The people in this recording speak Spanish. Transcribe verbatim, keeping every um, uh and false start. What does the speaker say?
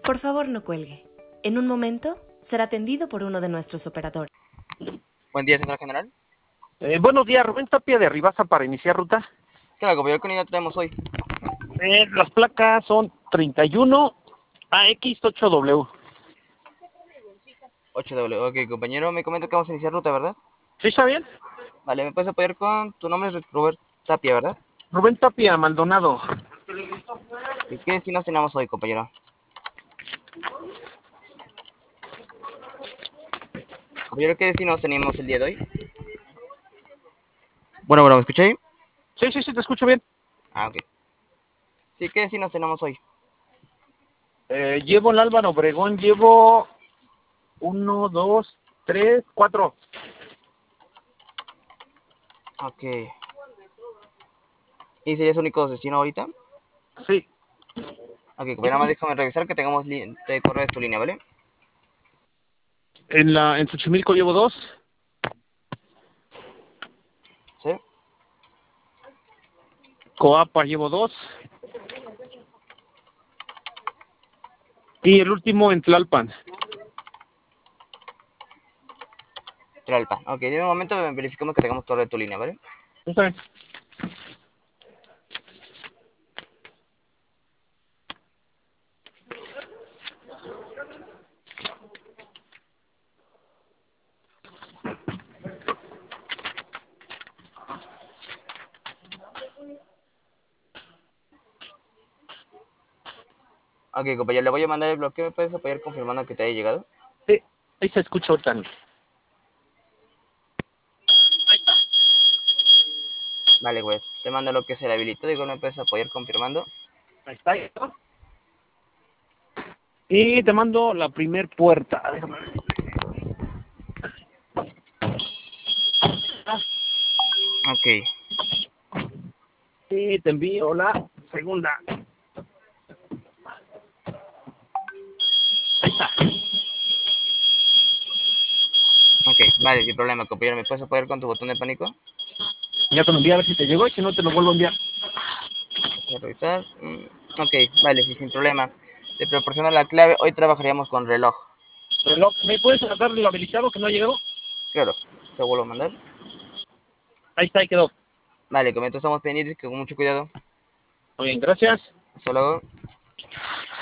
Por favor, no cuelgue. En un momento será atendido por uno de nuestros operadores. Buen día, señor general. Eh, buenos días, Rubén Tapia de Ribasa para iniciar ruta. Claro, compañero, ¿qué unidad tenemos hoy? Eh, las placas son treinta y uno A X ocho W. ocho W. Ok, compañero, me comenta que vamos a iniciar ruta, ¿verdad? ¿Sí está bien? Vale, ¿me puedes apoyar con tu nombre? Es Robert Tapia, ¿verdad? Rubén Tapia Maldonado. ¿Y qué destinos tenemos hoy, compañero? Compañero, ¿qué destinos tenemos el día de hoy? Bueno, bueno, ¿me escuché ahí? Sí, sí, sí, te escucho bien. Ah, ok. Sí, ¿qué destinos tenemos hoy? Eh, llevo el Álvaro Obregón, llevo uno, dos, tres, cuatro. Ok. ¿Y sería su único destino ahorita? Sí. Ok, compañero, nada más déjame revisar que tengamos de correo tu línea, ¿vale? En la en Xochimilco llevo dos. Sí. Coapa llevo dos. Y el último en Tlalpan. Tlalpan. Ok, de un momento verificamos que tengamos correo tu línea, ¿vale? ¿Está bien? Ok, compañero, le voy a mandar el bloqueo. ¿Me puedes apoyar confirmando que te haya llegado? Sí, ahí se escucha ahorita. Vale, pues te mando lo que es el habilitado. Igual me puedes apoyar confirmando. Ahí está. Ahí está. Y te mando la primer puerta. Déjame ver. Ok. Y te envío la segunda. Ahí está. Ok, vale, sin problema, compañero. ¿Me puedes apoyar con tu botón de pánico? Ya te lo envié a ver si te llegó y si no te lo vuelvo a enviar. Voy a revisar. Mm, ok, vale, sí, sin problema. Te proporciono la clave. Hoy trabajaríamos con reloj. Reloj, ¿me puedes sacar lo habilitado que no ha llegado? Claro, te vuelvo a mandar. Ahí está, ahí quedó. Vale, comento, estamos pendientes, que con mucho cuidado. Muy bien, gracias. Hasta luego.